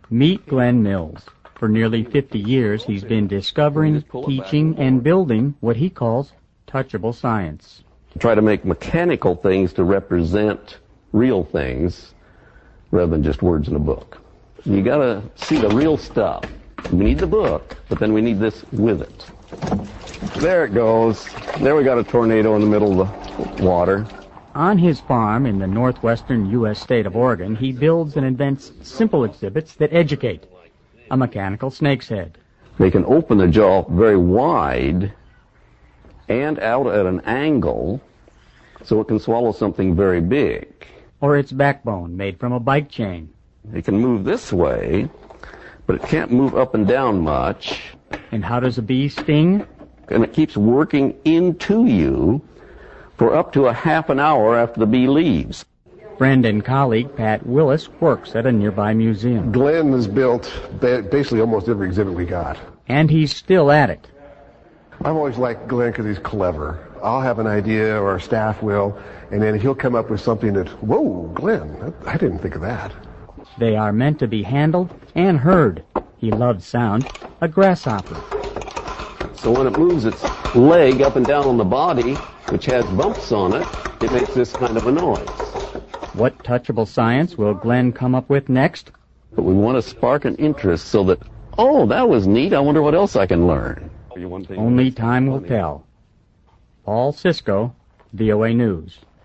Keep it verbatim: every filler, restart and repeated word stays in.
Meet Glenn Mills. For nearly fifty years, he's been discovering, teaching, and building what he calls touchable science. Try to make mechanical things to represent real things rather than just words in a book. You gotta see the real stuff. We need the book, but then we need this with it. There it goes. There we got a tornado in the middle of the water. On his farm in the northwestern U S state of Oregon, he builds and invents simple exhibits that educate. A mechanical snake's head. They can open the jaw very wide and out at an angle so it can swallow something very big. Or its backbone made from a bike chain. It can move this way, but it can't move up and down much. And how does a bee sting? And it keeps working into you for up to a half an hour after the bee leaves. Friend and colleague Pat Willis works at a nearby museum. Glenn has built basically almost every exhibit we got. And he's still at it. I've always liked Glenn because he's clever. I'll have an idea, or our staff will, and then he'll come up with something that, whoa, Glenn, I didn't think of that. They are meant to be handled and heard. He loves sound. A grasshopper. So when it moves its leg up and down on the body, which has bumps on it, it makes this kind of a noise. What touchable science will Glenn come up with next? But we want to spark an interest so that, oh, that was neat, I wonder what else I can learn. Only time will tell. Paul Cisco, V O A News.